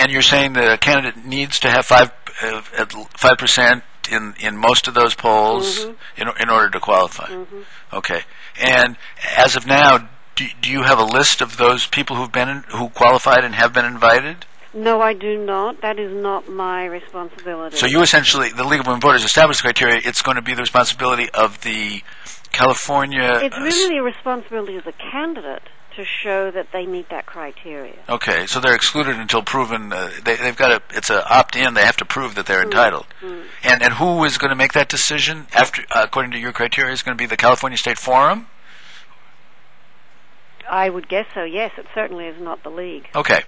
And you're saying that a candidate needs to have 5% in most of those polls in order to qualify. Okay. And as of now, do you have a list of those people who qualified and have been invited? No, I do not. That is not my responsibility. So you essentially, the League of Women Voters established the criteria. It's going to be the responsibility of the California... It's really the responsibility of the candidate to show that they meet that criteria. Okay, so they're excluded until proven. They've got it's an opt-in. They have to prove that they're entitled. And who is going to make that decision after, according to your criteria? Is going to be the California State Forum? I would guess so. Yes, it certainly is not the League. Okay,